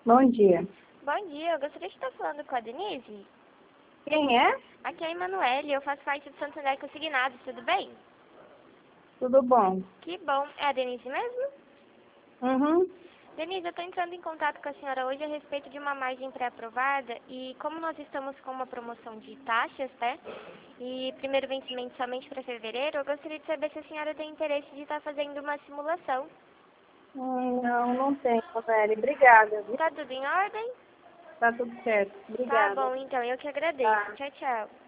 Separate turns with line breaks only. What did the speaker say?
Bom dia.
Bom dia, eu gostaria de estar falando com a Denise.
Quem é?
Aqui é a Emanuele, eu faço parte do Santander Consignados, tudo bem?
Tudo bom?
Que bom, é a Denise mesmo?
Uhum.
Denise, eu estou entrando em contato com a senhora hoje a respeito de uma margem pré-aprovada e como nós estamos com uma promoção de taxas, né? E primeiro vencimento somente para fevereiro, eu gostaria de saber se a senhora tem interesse de estar fazendo uma simulação.
Não tenho, Velho. Obrigada, viu?
Tá tudo em ordem?
Tá tudo certo.
Tá
Obrigada.
bom, então, eu que agradeço.
Tá.
Tchau, tchau.